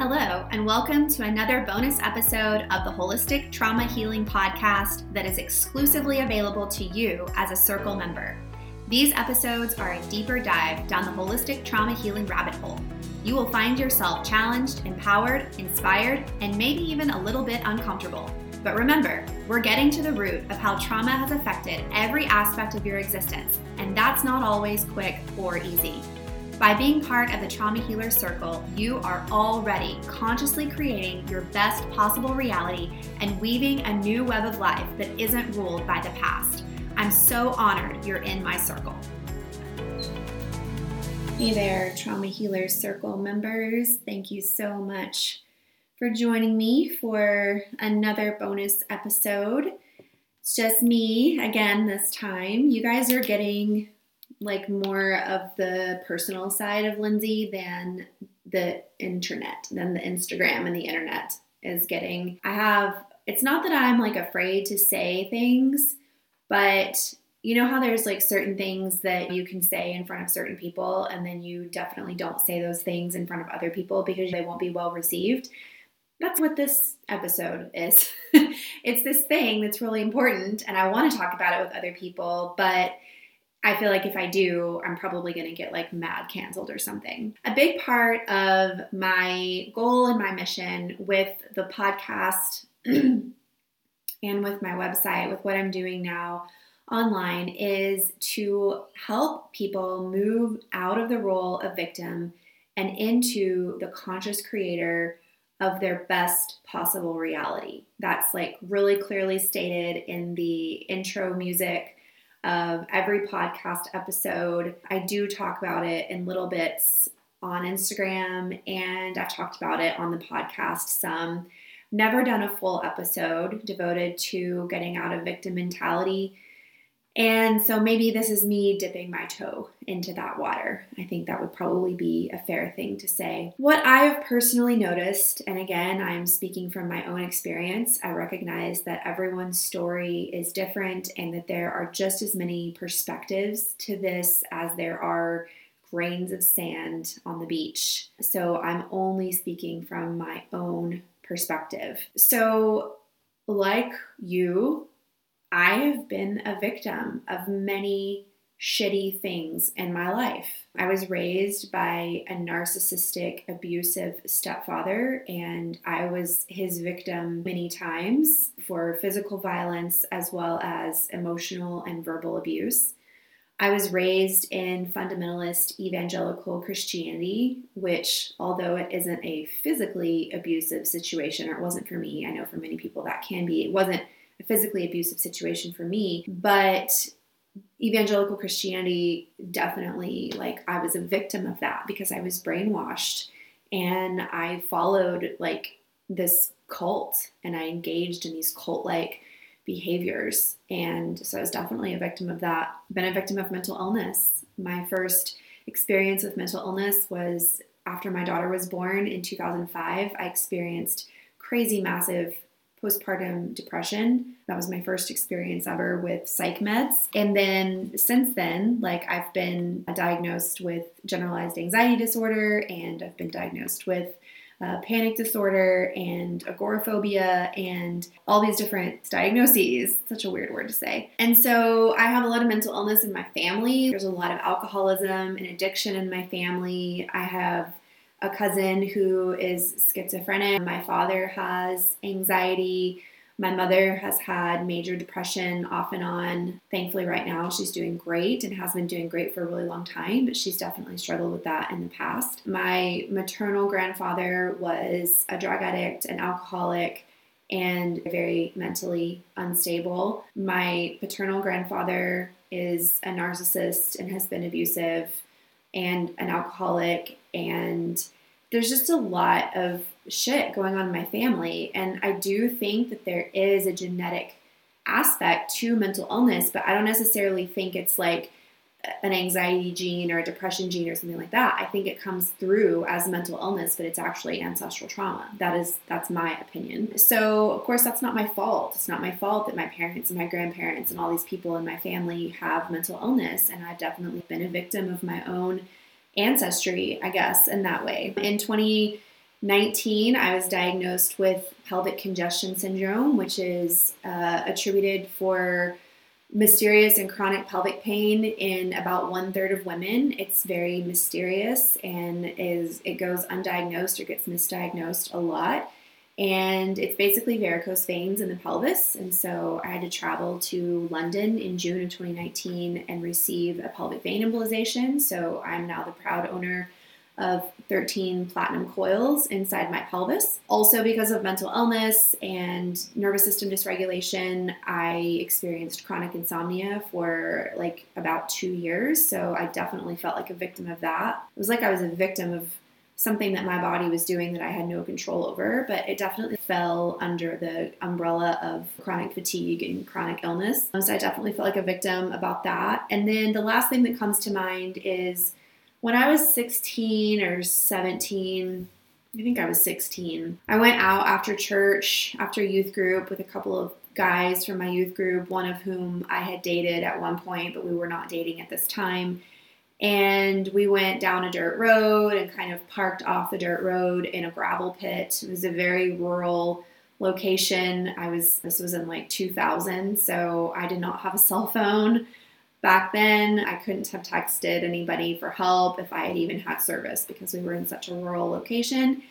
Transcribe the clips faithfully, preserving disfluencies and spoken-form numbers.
Hello, and welcome to another bonus episode of the Holistic Trauma Healing Podcast that is exclusively available to you as a Circle member. These episodes are a deeper dive down the holistic trauma healing rabbit hole. You will find yourself challenged, empowered, inspired, and maybe even a little bit uncomfortable. But remember, we're getting to the root of how trauma has affected every aspect of your existence, and that's not always quick or easy. By being part of the Trauma Healer Circle, you are already consciously creating your best possible reality and weaving a new web of life that isn't ruled by the past. I'm so honored you're in my circle. Hey there, Trauma Healer Circle members. Thank you so much for joining me for another bonus episode. It's just me again this time. You guys are getting like more of the personal side of Lindsay than the internet, than the Instagram and the internet is getting. I have, it's not that I'm like afraid to say things, but you know how there's like certain things that you can say in front of certain people and then you definitely don't say those things in front of other people because they won't be well received. That's what this episode is. It's this thing that's really important and I want to talk about it with other people, but I feel like if I do, I'm probably going to get like mad canceled or something. A big part of my goal and my mission with the podcast and with my website, with what I'm doing now online, is to help people move out of the role of victim and into the conscious creator of their best possible reality. That's like really clearly stated in the intro music of every podcast episode. I do talk about it in little bits on Instagram, and I've talked about it on the podcast some. Never done a full episode devoted to getting out of victim mentality. And so maybe this is me dipping my toe into that water. I think that would probably be a fair thing to say. What I have personally noticed, and again, I'm speaking from my own experience, I recognize that everyone's story is different and that there are just as many perspectives to this as there are grains of sand on the beach. So I'm only speaking from my own perspective. So like you, I have been a victim of many shitty things in my life. I was raised by a narcissistic, abusive stepfather, and I was his victim many times for physical violence as well as emotional and verbal abuse. I was raised in fundamentalist evangelical Christianity, which, although it isn't a physically abusive situation, or it wasn't for me, I know for many people that can be, it wasn't a physically abusive situation for me, but evangelical Christianity definitely, like, I was a victim of that because I was brainwashed and I followed like this cult and I engaged in these cult-like behaviors. And so I was definitely a victim of that. Been a victim of mental illness. My first experience with mental illness was after my daughter was born in two thousand five. I experienced crazy, massive postpartum depression. That was my first experience ever with psych meds. And then since then, like I've been diagnosed with generalized anxiety disorder, and I've been diagnosed with uh, panic disorder and agoraphobia and all these different diagnoses. Such a weird word to say. And so I have a lot of mental illness in my family. There's a lot of alcoholism and addiction in my family. I have a cousin who is schizophrenic. My father has anxiety. My mother has had major depression off and on. Thankfully, right now, she's doing great and has been doing great for a really long time, but she's definitely struggled with that in the past. My maternal grandfather was a drug addict, an alcoholic, and very mentally unstable. My paternal grandfather is a narcissist and has been abusive and an alcoholic, and there's just a lot of shit going on in my family. And I do think that there is a genetic aspect to mental illness, but I don't necessarily think it's like an anxiety gene or a depression gene or something like that. I think it comes through as mental illness, but it's actually ancestral trauma. That is, that's my opinion. So of course that's not my fault. It's not my fault that my parents and my grandparents and all these people in my family have mental illness. And I've definitely been a victim of my own ancestry, I guess, in that way. In twenty nineteen, I was diagnosed with pelvic congestion syndrome, which is uh, attributed for mysterious and chronic pelvic pain in about one third of women. It's very mysterious and is it goes undiagnosed or gets misdiagnosed a lot. And it's basically varicose veins in the pelvis. And so I had to travel to London in June of twenty nineteen and receive a pelvic vein embolization. So I'm now the proud owner of thirteen platinum coils inside my pelvis. Also, because of mental illness and nervous system dysregulation, I experienced chronic insomnia for like about two years. So I definitely felt like a victim of that. It was like I was a victim of something that my body was doing that I had no control over, but it definitely fell under the umbrella of chronic fatigue and chronic illness. So I definitely felt like a victim about that. And then the last thing that comes to mind is when I was sixteen or seventeen, I think I was sixteen, I went out after church, after youth group with a couple of guys from my youth group, one of whom I had dated at one point, but we were not dating at this time. And we went down a dirt road and kind of parked off the dirt road in a gravel pit. It was a very rural location. I was, this was in like two thousand, so I did not have a cell phone. Back then, I couldn't have texted anybody for help if I had even had service because we were in such a rural location.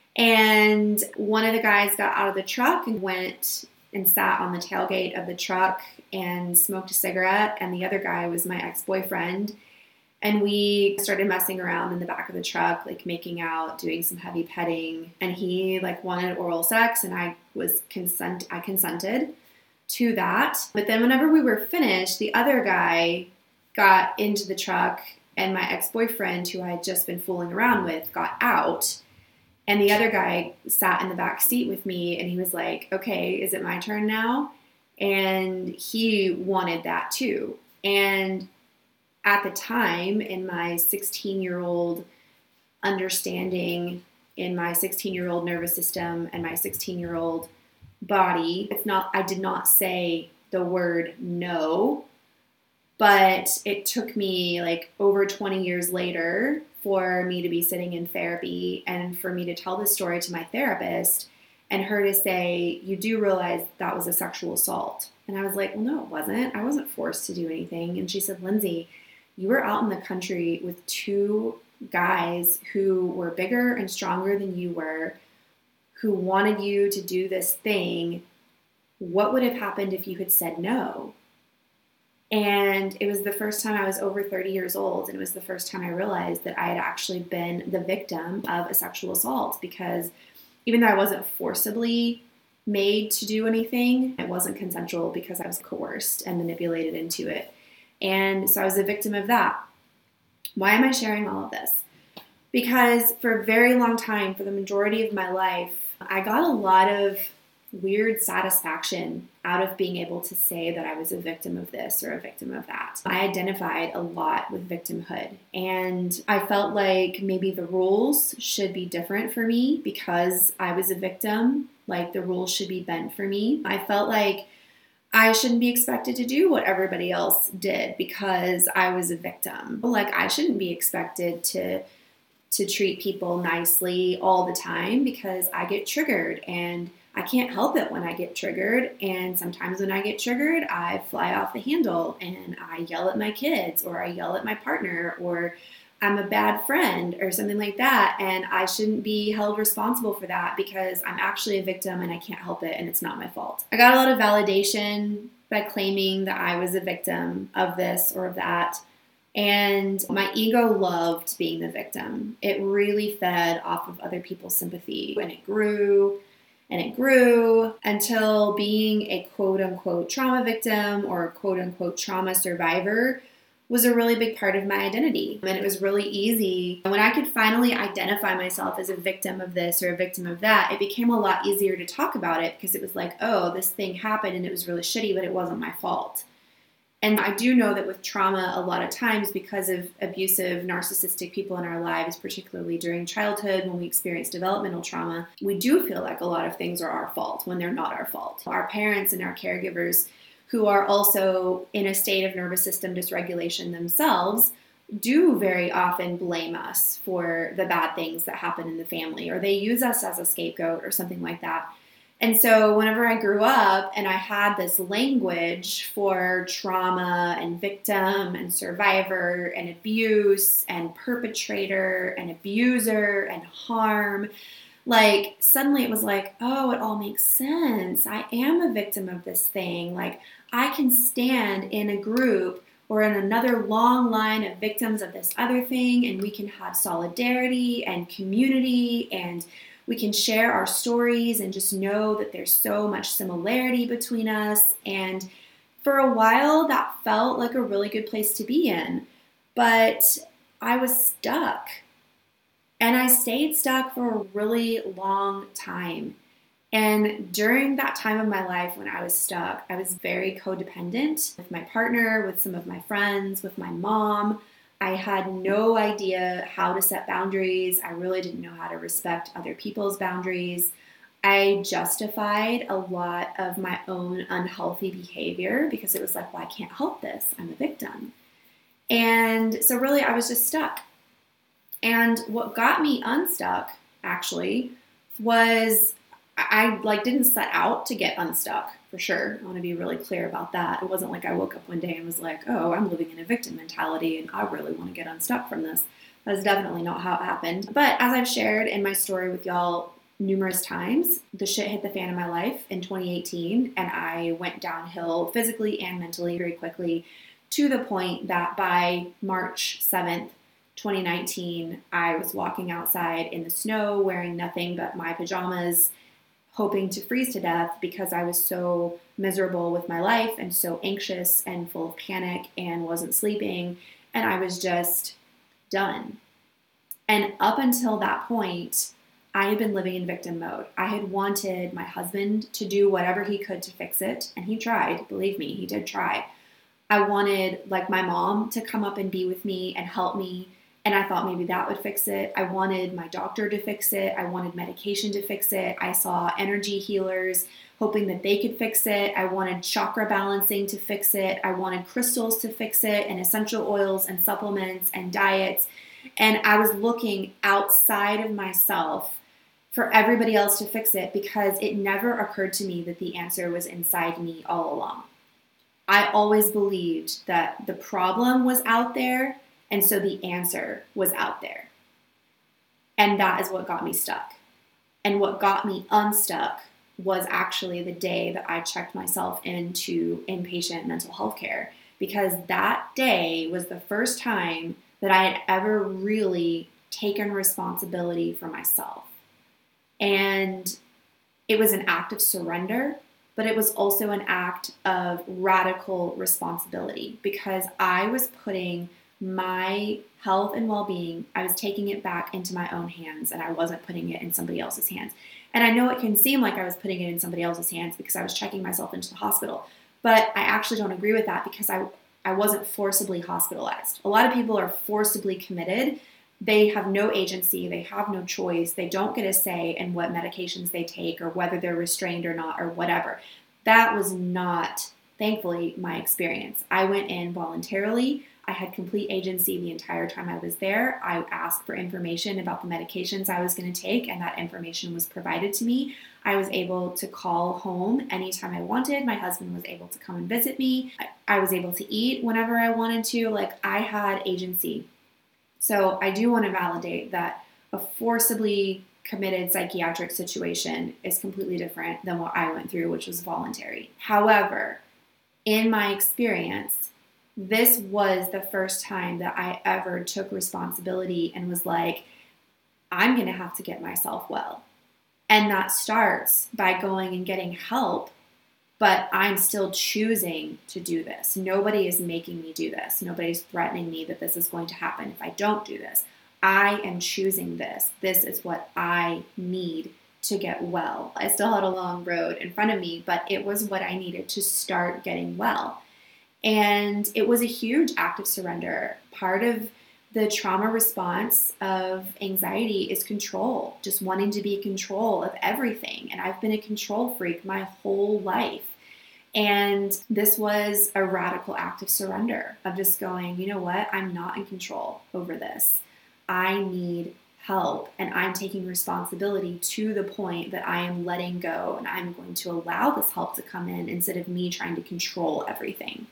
And one of the guys got out of the truck and went and sat on the tailgate of the truck and smoked a cigarette. And the other guy was my ex-boyfriend. And we started messing around in the back of the truck, like making out, doing some heavy petting. And he like wanted oral sex, and I was consent. I consented to that. But then whenever we were finished, the other guy got into the truck, and my ex-boyfriend, who I had just been fooling around with, got out. And the other guy sat in the back seat with me, and he was like, okay, is it my turn now? And he wanted that too. And at the time, in my sixteen-year-old understanding, in my sixteen-year-old nervous system and my sixteen-year-old body, it's not, I did not say the word no, but it took me like over twenty years later for me to be sitting in therapy and for me to tell this story to my therapist and her to say, you do realize that was a sexual assault. And I was like, well, no, it wasn't. I wasn't forced to do anything. And she said, Lindsay, you were out in the country with two guys who were bigger and stronger than you were, who wanted you to do this thing. What would have happened if you had said no? And it was the first time I was over thirty years old, and it was the first time I realized that I had actually been the victim of a sexual assault, because even though I wasn't forcibly made to do anything, it wasn't consensual because I was coerced and manipulated into it. And so I was a victim of that. Why am I sharing all of this? Because for a very long time, for the majority of my life, I got a lot of weird satisfaction out of being able to say that I was a victim of this or a victim of that. I identified a lot with victimhood, and I felt like maybe the rules should be different for me because I was a victim. Like the rules should be bent for me. I felt like I shouldn't be expected to do what everybody else did because I was a victim. Like I shouldn't be expected to to treat people nicely all the time because I get triggered, and I can't help it when I get triggered. And sometimes when I get triggered, I fly off the handle and I yell at my kids, or I yell at my partner, or I'm a bad friend or something like that. And I shouldn't be held responsible for that because I'm actually a victim and I can't help it and it's not my fault. I got a lot of validation by claiming that I was a victim of this or of that. And my ego loved being the victim. It really fed off of other people's sympathy, and it grew and it grew until being a quote unquote trauma victim or a quote unquote trauma survivor was a really big part of my identity. And it was really easy. When I could finally identify myself as a victim of this or a victim of that, it became a lot easier to talk about it because it was like, oh, this thing happened and it was really shitty, but it wasn't my fault. And I do know that with trauma, a lot of times because of abusive, narcissistic people in our lives, particularly during childhood when we experience developmental trauma, we do feel like a lot of things are our fault when they're not our fault. Our parents and our caregivers who are also in a state of nervous system dysregulation themselves do very often blame us for the bad things that happen in the family, or they use us as a scapegoat or something like that. And so whenever I grew up and I had this language for trauma and victim and survivor and abuse and perpetrator and abuser and harm, like suddenly it was like, oh, it all makes sense. I am a victim of this thing. Like I can stand in a group or in another long line of victims of this other thing, and we can have solidarity and community, and we can share our stories and just know that there's so much similarity between us. And for a while, that felt like a really good place to be in. But I was stuck. And I stayed stuck for a really long time. And during that time of my life when I was stuck, I was very codependent with my partner, with some of my friends, with my mom. I had no idea how to set boundaries. I really didn't know how to respect other people's boundaries. I justified a lot of my own unhealthy behavior because it was like, well, I can't help this. I'm a victim. And so really I was just stuck. And what got me unstuck, actually, was I like didn't set out to get unstuck, for sure. I want to be really clear about that. It wasn't like I woke up one day and was like, oh, I'm living in a victim mentality and I really want to get unstuck from this. That is definitely not how it happened. But as I've shared in my story with y'all numerous times, the shit hit the fan in my life in twenty eighteen, and I went downhill physically and mentally very quickly, to the point that by March seventh, twenty nineteen, I was walking outside in the snow wearing nothing but my pajamas, hoping to freeze to death because I was so miserable with my life and so anxious and full of panic and wasn't sleeping, and I was just done. And up until that point, I had been living in victim mode. I had wanted my husband to do whatever he could to fix it, and he tried. Believe me, he did try. I wanted, like, my mom to come up and be with me and help me, and I thought maybe that would fix it. I wanted my doctor to fix it. I wanted medication to fix it. I saw energy healers hoping that they could fix it. I wanted chakra balancing to fix it. I wanted crystals to fix it, and essential oils and supplements and diets. And I was looking outside of myself for everybody else to fix it because it never occurred to me that the answer was inside me all along. I always believed that the problem was out there, and so the answer was out there. And that is what got me stuck. And what got me unstuck was actually the day that I checked myself into inpatient mental health care, because that day was the first time that I had ever really taken responsibility for myself. And it was an act of surrender, but it was also an act of radical responsibility because I was putting my health and well-being, I was taking it back into my own hands, and I wasn't putting it in somebody else's hands. And I know it can seem like I was putting it in somebody else's hands because I was checking myself into the hospital, but I actually don't agree with that because I I wasn't forcibly hospitalized. A lot of people are forcibly committed. They have no agency, they have no choice, they don't get a say in what medications they take or whether they're restrained or not or whatever. That was not, thankfully, my experience. I went in voluntarily. I had complete agency the entire time I was there. I asked for information about the medications I was going to take, and that information was provided to me. I was able to call home anytime I wanted. My husband was able to come and visit me. I was able to eat whenever I wanted to. Like, I had agency. So I do want to validate that a forcibly committed psychiatric situation is completely different than what I went through, which was voluntary. However, in my experience, this was the first time that I ever took responsibility and was like, I'm going to have to get myself well. And that starts by going and getting help, but I'm still choosing to do this. Nobody is making me do this. Nobody's threatening me that this is going to happen if I don't do this. I am choosing this. This is what I need to get well. I still had a long road in front of me, but it was what I needed to start getting well. And it was a huge act of surrender. Part of the trauma response of anxiety is control, just wanting to be in control of everything. And I've been a control freak my whole life. And this was a radical act of surrender, of just going, you know what, I'm not in control over this. I need help, and I'm taking responsibility to the point that I am letting go, and I'm going to allow this help to come in instead of me trying to control everything.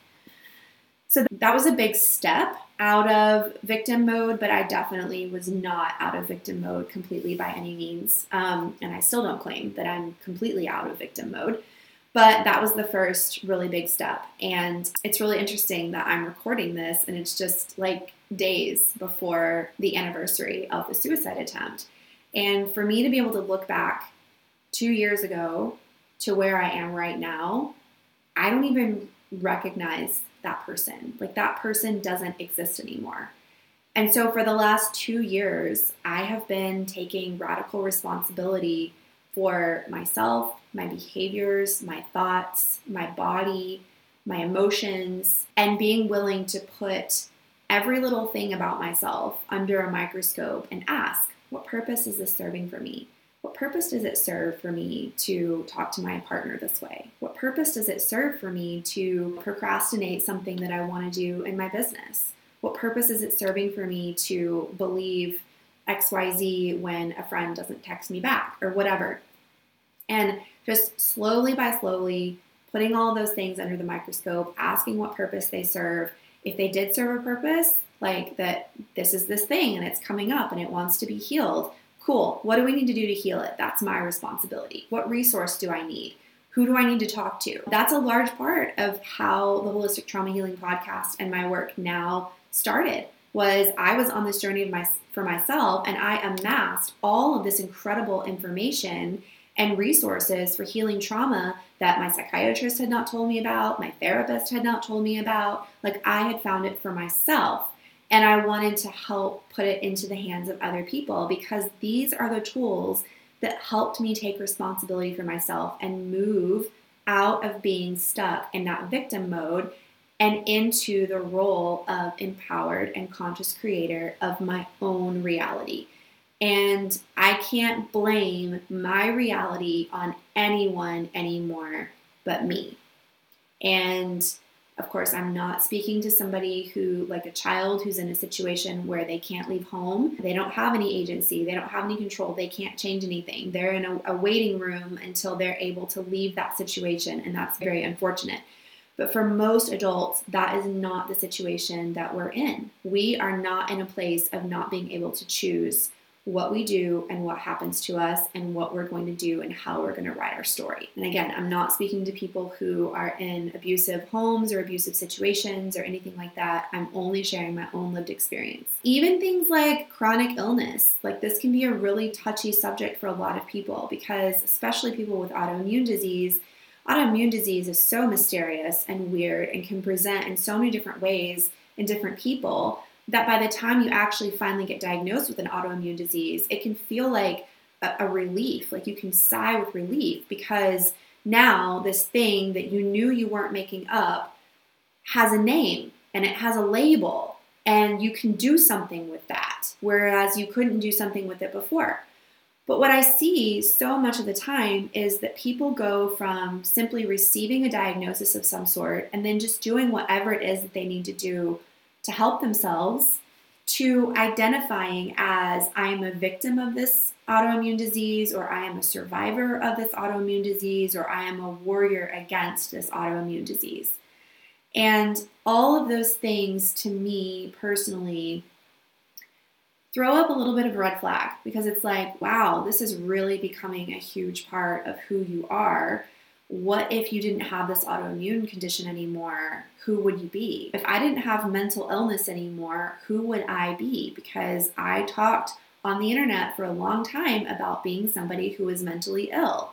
So that was a big step out of victim mode, but I definitely was not out of victim mode completely by any means. Um, and I still don't claim that I'm completely out of victim mode. But that was the first really big step. And it's really interesting that I'm recording this and it's just like days before the anniversary of the suicide attempt. And for me to be able to look back two years ago to where I am right now, I don't even recognize that person. Like that person doesn't exist anymore. And so for the last two years, I have been taking radical responsibility for myself, my behaviors, my thoughts, my body, my emotions, and being willing to put every little thing about myself under a microscope and ask, what purpose is this serving for me? What purpose does it serve for me to talk to my partner this way? What purpose does it serve for me to procrastinate something that I want to do in my business? What purpose is it serving for me to believe X Y Z when a friend doesn't text me back or whatever? And just slowly by slowly putting all of those things under the microscope, asking what purpose they serve. If they did serve a purpose, like that this is this thing and it's coming up and it wants to be healed, cool. What do we need to do to heal it? That's my responsibility. What resource do I need? Who do I need to talk to? That's a large part of how the Holistic Trauma Healing Podcast and my work now started. Was I was on this journey of my, for myself, and I amassed all of this incredible information and resources for healing trauma that my psychiatrist had not told me about, my therapist had not told me about. Like I had found it for myself. And I wanted to help put it into the hands of other people because these are the tools that helped me take responsibility for myself and move out of being stuck in that victim mode and into the role of empowered and conscious creator of my own reality. And I can't blame my reality on anyone anymore but me. And of course, I'm not speaking to somebody who, like a child who's in a situation where they can't leave home. They don't have any agency. They don't have any control. They can't change anything. They're in a, a waiting room until they're able to leave that situation. And that's very unfortunate. But for most adults, that is not the situation that we're in. We are not in a place of not being able to choose what we do and what happens to us and what we're going to do and how we're going to write our story. And again, I'm not speaking to people who are in abusive homes or abusive situations or anything like that. I'm only sharing my own lived experience. Even things like chronic illness, like this can be a really touchy subject for a lot of people because especially people with autoimmune disease, autoimmune disease is so mysterious and weird and can present in so many different ways in different people that by the time you actually finally get diagnosed with an autoimmune disease, it can feel like a, a relief, like you can sigh with relief because now this thing that you knew you weren't making up has a name and it has a label and you can do something with that, whereas you couldn't do something with it before. But what I see so much of the time is that people go from simply receiving a diagnosis of some sort and then just doing whatever it is that they need to do to help themselves, to identifying as I am a victim of this autoimmune disease, or I am a survivor of this autoimmune disease, or I am a warrior against this autoimmune disease. And all of those things to me personally throw up a little bit of a red flag because it's like, wow, this is really becoming a huge part of who you are. What if you didn't have this autoimmune condition anymore? Who would you be? If I didn't have mental illness anymore, who would I be? Because I talked on the internet for a long time about being somebody who is mentally ill.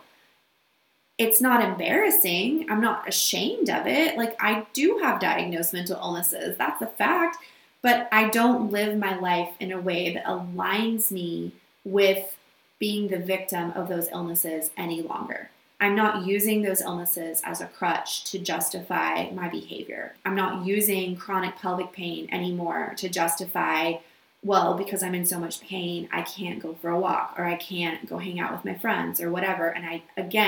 It's not embarrassing. I'm not ashamed of it. Like I do have diagnosed mental illnesses. That's a fact. But I don't live my life in a way that aligns me with being the victim of those illnesses any longer. I'm not using those illnesses as a crutch to justify my behavior. I'm not using chronic pelvic pain anymore to justify, well, because I'm in so much pain, I can't go for a walk or I can't go hang out with my friends or whatever. And I, again,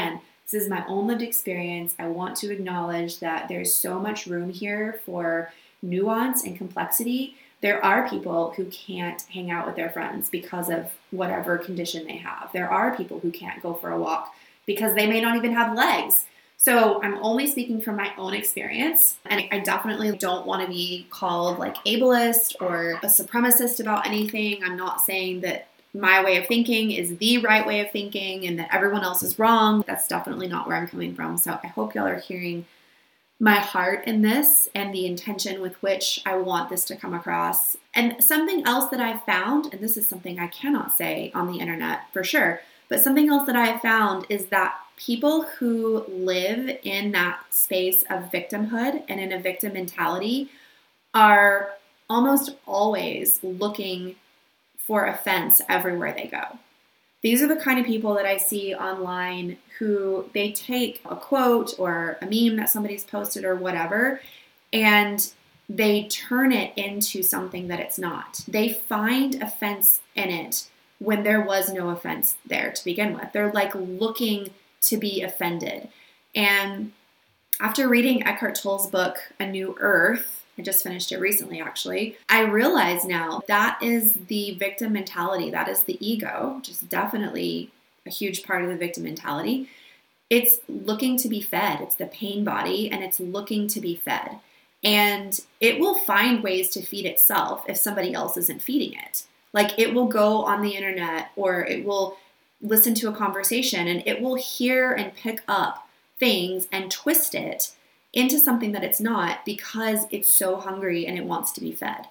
This is my own lived experience. I want to acknowledge that there's so much room here for nuance and complexity. There are people who can't hang out with their friends because of whatever condition they have. There are people who can't go for a walk because they may not even have legs. So I'm only speaking from my own experience, and I definitely don't want to be called like ableist or a supremacist about anything. I'm not saying that my way of thinking is the right way of thinking and that everyone else is wrong. That's definitely not where I'm coming from. So I hope y'all are hearing my heart in this and the intention with which I want this to come across. And something else that I've found, and this is something I cannot say on the internet for sure, but something else that I have found is that people who live in that space of victimhood and in a victim mentality are almost always looking for offense everywhere they go. These are the kind of people that I see online who they take a quote or a meme that somebody's posted or whatever, and they turn it into something that it's not. They find offense in it when there was no offense there to begin with. They're like looking to be offended. And after reading Eckhart Tolle's book, A New Earth, I just finished it recently, actually. I realize now that is the victim mentality. That is the ego, which is definitely a huge part of the victim mentality. It's looking to be fed. It's the pain body, and it's looking to be fed. And it will find ways to feed itself if somebody else isn't feeding it. Like it will go on the internet or it will listen to a conversation and it will hear and pick up things and twist it into something that it's not because it's so hungry and it wants to be fed.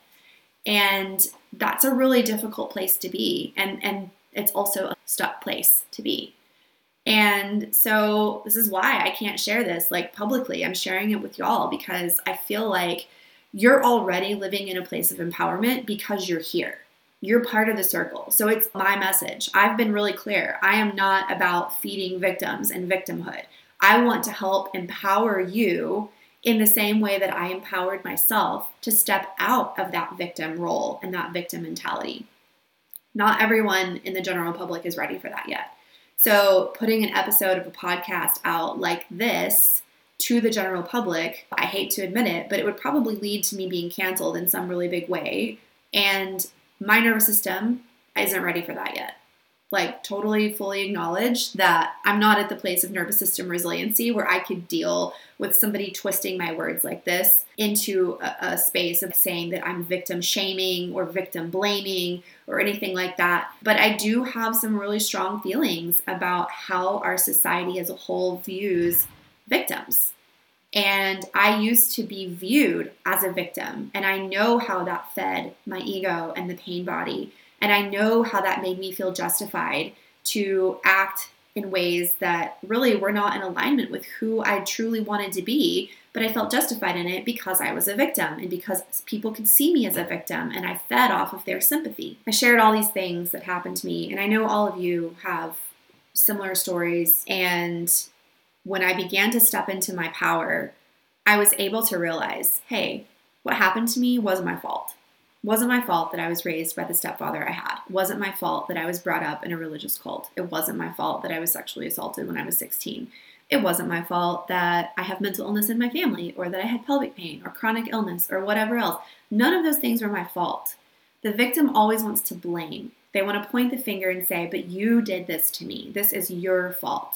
And that's a really difficult place to be. And, and it's also a stuck place to be. And so this is why I can't share this like publicly. I'm sharing it with y'all because I feel like you're already living in a place of empowerment because you're here. You're part of the circle. So it's my message. I've been really clear. I am not about feeding victims and victimhood. I want to help empower you in the same way that I empowered myself to step out of that victim role and that victim mentality. Not everyone in the general public is ready for that yet. So putting an episode of a podcast out like this to the general public, I hate to admit it, but it would probably lead to me being canceled in some really big way. And my nervous system isn't ready for that yet. Like totally fully acknowledge that I'm not at the place of nervous system resiliency where I could deal with somebody twisting my words like this into a, a space of saying that I'm victim shaming or victim blaming or anything like that. But I do have some really strong feelings about how our society as a whole views victims. And I used to be viewed as a victim, and I know how that fed my ego and the pain body. And I know how that made me feel justified to act in ways that really were not in alignment with who I truly wanted to be, but I felt justified in it because I was a victim and because people could see me as a victim and I fed off of their sympathy. I shared all these things that happened to me, and I know all of you have similar stories. And when I began to step into my power, I was able to realize, hey, what happened to me wasn't my fault. It wasn't my fault that I was raised by the stepfather I had. It wasn't my fault that I was brought up in a religious cult. It wasn't my fault that I was sexually assaulted when I was sixteen. It wasn't my fault that I have mental illness in my family or that I had pelvic pain or chronic illness or whatever else. None of those things were my fault. The victim always wants to blame. They want to point the finger and say, but you did this to me. This is your fault.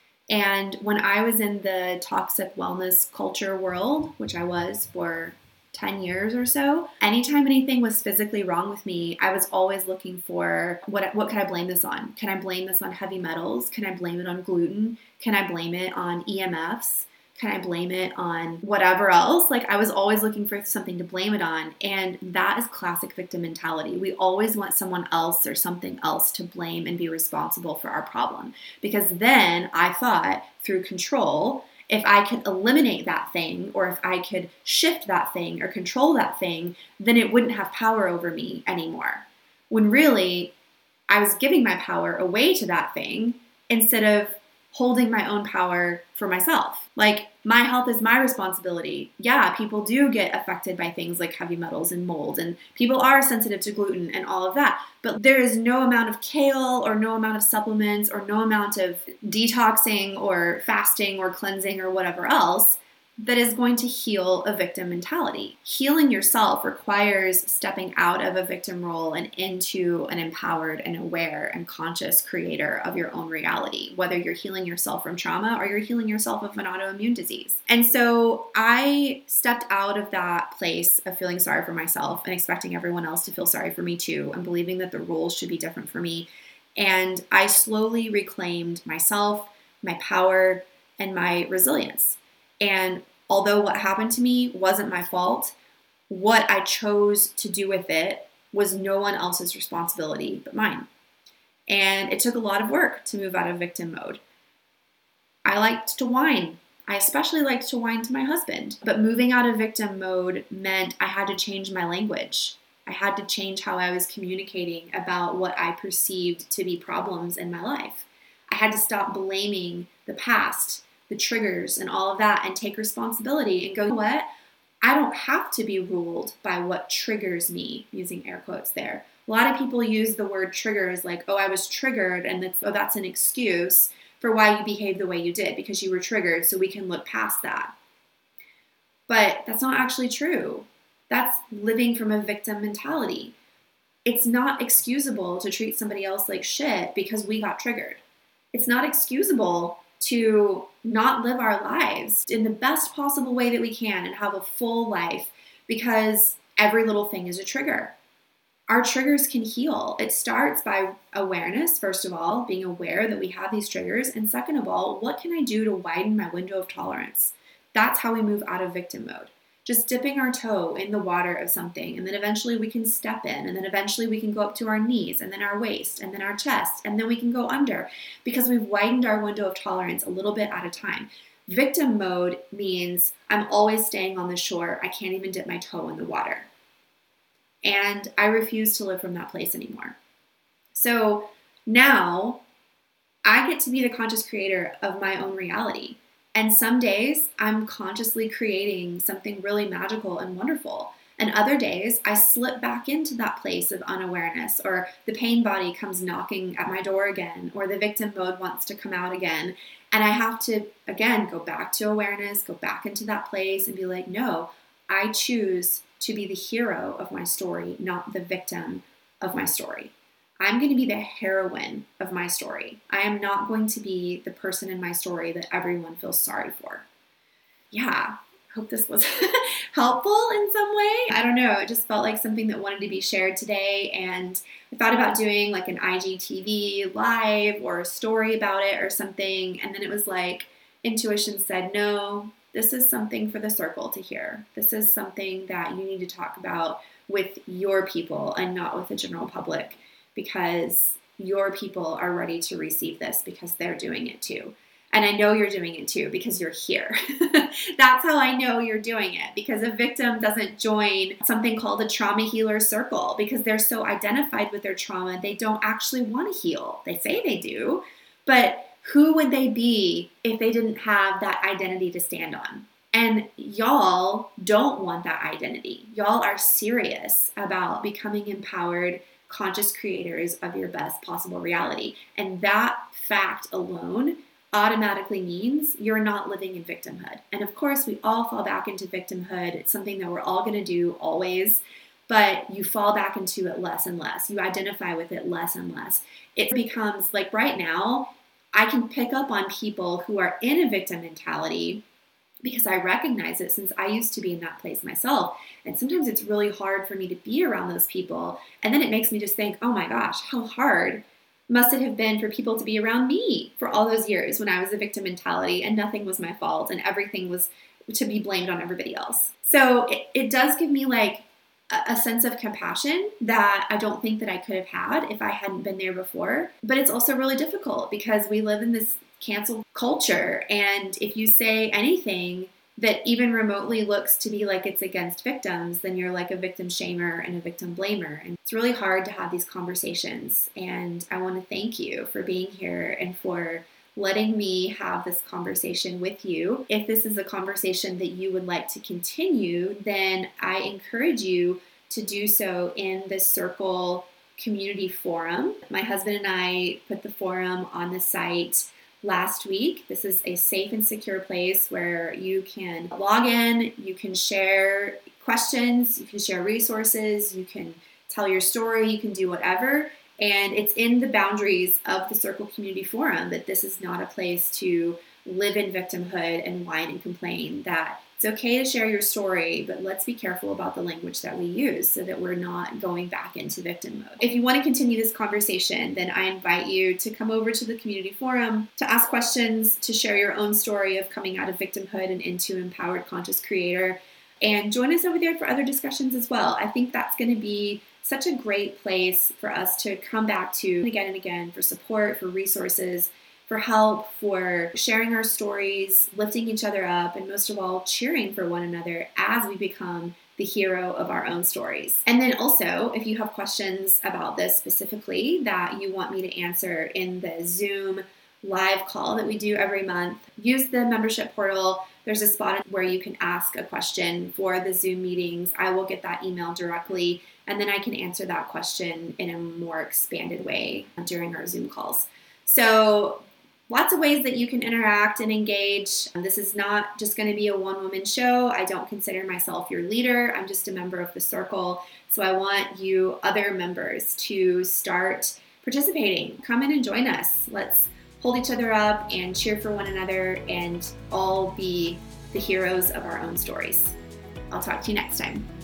And when I was in the toxic wellness culture world, which I was for ten years or so, anytime anything was physically wrong with me, I was always looking for what what can I blame this on? Can I blame this on heavy metals? Can I blame it on gluten? Can I blame it on E M Fs? Can I blame it on whatever else? Like I was always looking for something to blame it on. And that is classic victim mentality. We always want someone else or something else to blame and be responsible for our problem. Because then I thought through control, if I could eliminate that thing or if I could shift that thing or control that thing, then it wouldn't have power over me anymore. When really I was giving my power away to that thing instead of holding my own power for myself. Like my health is my responsibility. Yeah, people do get affected by things like heavy metals and mold, and people are sensitive to gluten and all of that. But there is no amount of kale or no amount of supplements or no amount of detoxing or fasting or cleansing or whatever else that is going to heal a victim mentality. Healing yourself requires stepping out of a victim role and into an empowered and aware and conscious creator of your own reality, whether you're healing yourself from trauma or you're healing yourself of an autoimmune disease. And so I stepped out of that place of feeling sorry for myself and expecting everyone else to feel sorry for me too, and believing that the rules should be different for me. And I slowly reclaimed myself, my power, and my resilience. And although what happened to me wasn't my fault, what I chose to do with it was no one else's responsibility but mine. And it took a lot of work to move out of victim mode. I liked to whine. I especially liked to whine to my husband. But moving out of victim mode meant I had to change my language. I had to change how I was communicating about what I perceived to be problems in my life. I had to stop blaming the past, the triggers and all of that, and take responsibility and go, you know what? I don't have to be ruled by what triggers me, using air quotes there. A lot of people use the word trigger as like, oh, I was triggered, and that's, oh, that's an excuse for why you behaved the way you did because you were triggered, so we can look past that. But that's not actually true. That's living from a victim mentality. It's not excusable to treat somebody else like shit because we got triggered. It's not excusable to not live our lives in the best possible way that we can and have a full life because every little thing is a trigger. Our triggers can heal. It starts by awareness, first of all, being aware that we have these triggers. And second of all, what can I do to widen my window of tolerance? That's how we move out of victim mode. Just dipping our toe in the water of something, and then eventually we can step in, and then eventually we can go up to our knees, and then our waist, and then our chest, and then we can go under because we've widened our window of tolerance a little bit at a time. Victim mode means I'm always staying on the shore. I can't even dip my toe in the water. And I refuse to live from that place anymore. So now I get to be the conscious creator of my own reality. And some days I'm consciously creating something really magical and wonderful. And other days I slip back into that place of unawareness, or the pain body comes knocking at my door again, or the victim mode wants to come out again. And I have to, again, go back to awareness, go back into that place and be like, no, I choose to be the hero of my story, not the victim of my story. I'm going to be the heroine of my story. I am not going to be the person in my story that everyone feels sorry for. Yeah, hope this was helpful in some way. I don't know. It just felt like something that wanted to be shared today. And I thought about doing like an I G T V live or a story about it or something. And then it was like, intuition said, no, this is something for the circle to hear. This is something that you need to talk about with your people and not with the general public, because your people are ready to receive this because they're doing it too. And I know you're doing it too because you're here. That's how I know you're doing it, because a victim doesn't join something called a trauma healer circle because they're so identified with their trauma, they don't actually want to heal. They say they do, but who would they be if they didn't have that identity to stand on? And y'all don't want that identity. Y'all are serious about becoming empowered, conscious creators of your best possible reality. And that fact alone automatically means you're not living in victimhood. And of course, we all fall back into victimhood. It's something that we're all going to do always, but you fall back into it less and less. You identify with it less and less. It becomes like right now, I can pick up on people who are in a victim mentality because I recognize it since I used to be in that place myself. And sometimes it's really hard for me to be around those people. And then it makes me just think, oh my gosh, how hard must it have been for people to be around me for all those years when I was a victim mentality and nothing was my fault and everything was to be blamed on everybody else. So it, it does give me like a, a sense of compassion that I don't think that I could have had if I hadn't been there before. But it's also really difficult because we live in this cancel culture. And if you say anything that even remotely looks to be like it's against victims, then you're like a victim shamer and a victim blamer. And it's really hard to have these conversations. And I want to thank you for being here and for letting me have this conversation with you. If this is a conversation that you would like to continue, then I encourage you to do so in the Circle community forum. My husband and I put the forum on the site last week. This is a safe and secure place where you can log in, you can share questions, you can share resources, you can tell your story, you can do whatever. And it's in the boundaries of the Circle Community Forum that this is not a place to live in victimhood and whine and complain, that it's okay to share your story, but let's be careful about the language that we use so that we're not going back into victim mode. If you want to continue this conversation, then I invite you to come over to the community forum, to ask questions, to share your own story of coming out of victimhood and into empowered conscious creator, and join us over there for other discussions as well. I think that's going to be such a great place for us to come back to again and again for support, for resources, for help, for sharing our stories, lifting each other up, and most of all, cheering for one another as we become the hero of our own stories. And then also, if you have questions about this specifically that you want me to answer in the Zoom live call that we do every month, use the membership portal. There's a spot where you can ask a question for the Zoom meetings. I will get that email directly, and then I can answer that question in a more expanded way during our Zoom calls. So lots of ways that you can interact and engage. This is not just going to be a one-woman show. I don't consider myself your leader. I'm just a member of the Circle. So I want you other members to start participating. Come in and join us. Let's hold each other up and cheer for one another and all be the heroes of our own stories. I'll talk to you next time.